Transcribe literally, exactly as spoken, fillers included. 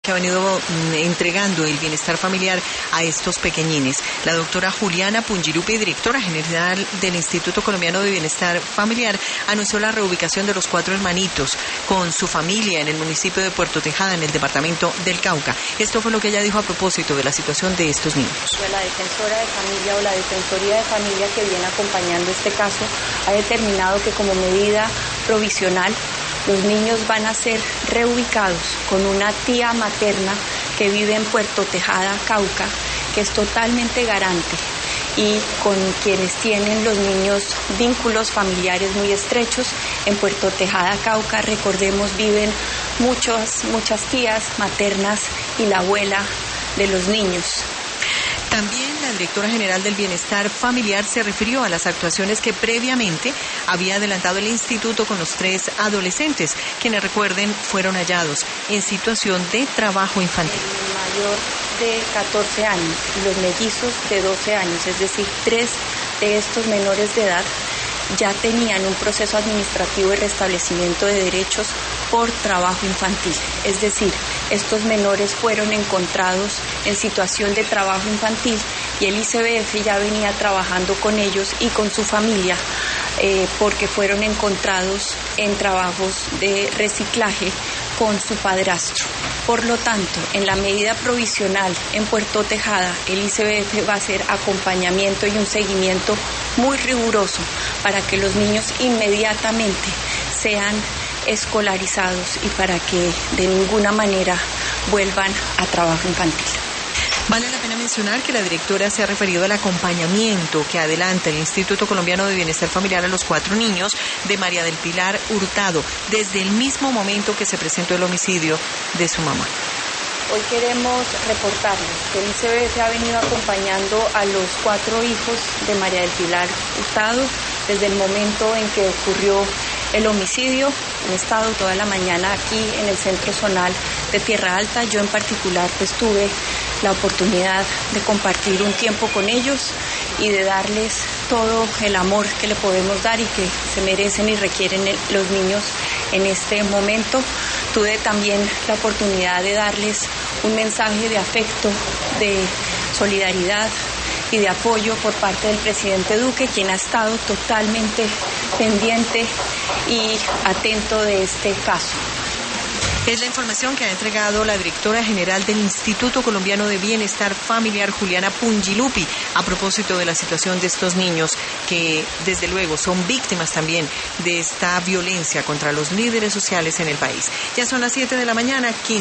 que ha venido mm, entregando el bienestar familiar a estos pequeñines. La doctora Juliana Pungilupi, directora general del Instituto Colombiano de Bienestar Familiar, anunció la reubicación de los cuatro hermanitos con su familia en el municipio de Puerto Tejada, en el departamento del Cauca. Esto fue lo que ella dijo a propósito de la situación de estos niños. La defensora de familia o la defensoría de familia que viene acompañando este caso ha determinado que como medida provisional los niños van a ser reubicados con una tía materna que vive en Puerto Tejada, Cauca, que es totalmente garante y con quienes tienen los niños vínculos familiares muy estrechos. En Puerto Tejada, Cauca, recordemos, viven muchas, muchas tías maternas y la abuela de los niños. También la directora general del Bienestar Familiar se refirió a las actuaciones que previamente había adelantado el instituto con los tres adolescentes, quienes, recuerden, fueron hallados en situación de trabajo infantil. El mayor de catorce años y los mellizos de doce años, es decir, tres de estos menores de edad ya tenían un proceso administrativo de restablecimiento de derechos por trabajo infantil. Es decir, estos menores fueron encontrados en situación de trabajo infantil y el I C B F ya venía trabajando con ellos y con su familia eh, porque fueron encontrados en trabajos de reciclaje con su padrastro. Por lo tanto, en la medida provisional en Puerto Tejada, el I C B F va a hacer acompañamiento y un seguimiento muy riguroso para que los niños inmediatamente sean escolarizados y para que de ninguna manera vuelvan a trabajo infantil. Vale la pena mencionar que la directora se ha referido al acompañamiento que adelanta el Instituto Colombiano de Bienestar Familiar a los cuatro niños de María del Pilar Hurtado desde el mismo momento que se presentó el homicidio de su mamá. Hoy queremos reportarles que el I C B F ha venido acompañando a los cuatro hijos de María del Pilar Hurtado desde el momento en que ocurrió el homicidio. Han estado toda la mañana aquí en el Centro Zonal de Tierra Alta. Yo en particular pues tuve la oportunidad de compartir un tiempo con ellos y de darles todo el amor que le podemos dar y que se merecen y requieren los niños en este momento. Tuve también la oportunidad de darles un mensaje de afecto, de solidaridad y de apoyo por parte del presidente Duque, quien ha estado totalmente pendiente y atento de este caso. Es la información que ha entregado la directora general del Instituto Colombiano de Bienestar Familiar, Juliana Pungilupi, a propósito de la situación de estos niños que, desde luego, son víctimas también de esta violencia contra los líderes sociales en el país. Ya son las siete de la mañana, quince